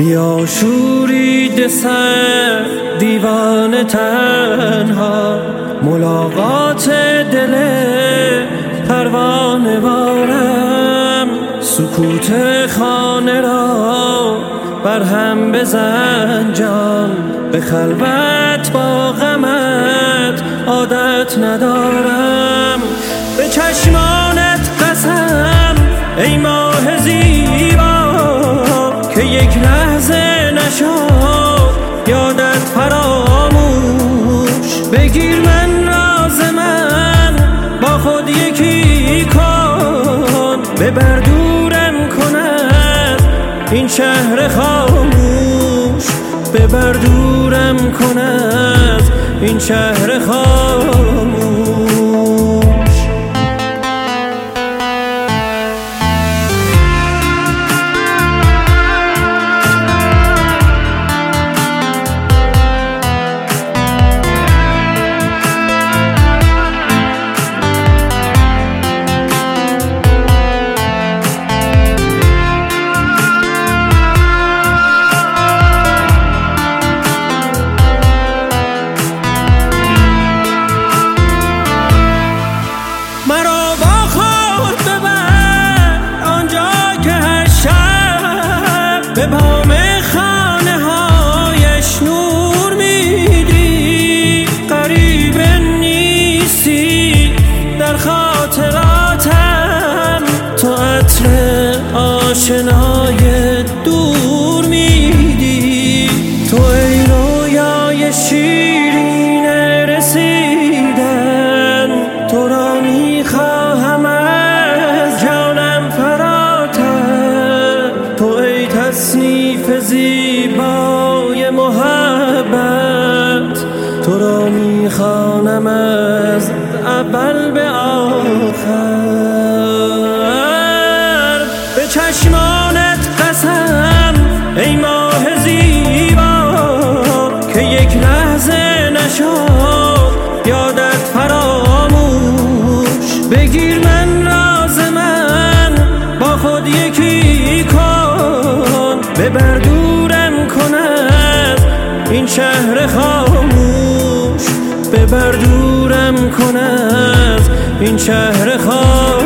بیا شورید سر دیوان تنها، ملاقات دل پروانه وارم. سکوت خانه را برهم بزن جان، به خلوت با غمت عادت ندارم. به چشمانت قسم ای ماه زیبا که یک لحظه نشد یادت فراموش. بگیر من راز من با خود یکی کن، ببر دورم کن از این شهر خاموش. ببر دورم کن از این شهر خاموش. مرا با خود ببر آنجا که هر شب به بام خانه هایش نور میدی. غریب نیستی در خاطراتم، تو عطر آشنای دور میدی. تو ای رویای شیرین رسیدن، تو را میخواهم از جانم فراتر. تو ای تصنیف زیبای محبت، تو را میخوانم از اول به آخر. به چشمانت قسم ای ماه زیبا که یک لحظه نشد یادت فراموش. بگیر من راز من با خود یکی کن، ببر دورم کن از این شهر خاموش. ببر دورم کن از این شهر خاموش.